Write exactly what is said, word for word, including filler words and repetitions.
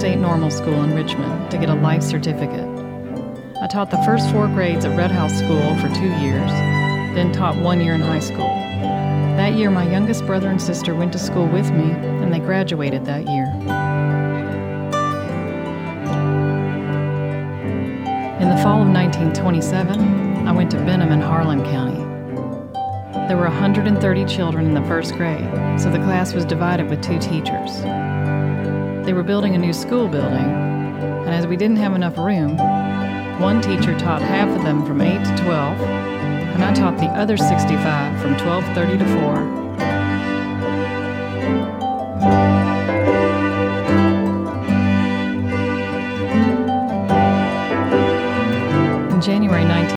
State Normal School in Richmond to get a life certificate. I taught the first four grades at Red House School for two years, then taught one year in high school. That year, my youngest brother and sister went to school with me, and they graduated that year. In the fall of nineteen twenty-seven, I went to Benham in Harlan County. There were one hundred thirty children in the first grade, so the class was divided with two teachers. They were building a new school building, and as we didn't have enough room, one teacher taught half of them from eight to twelve, and I taught the other sixty-five from twelve thirty to four. In January nineteen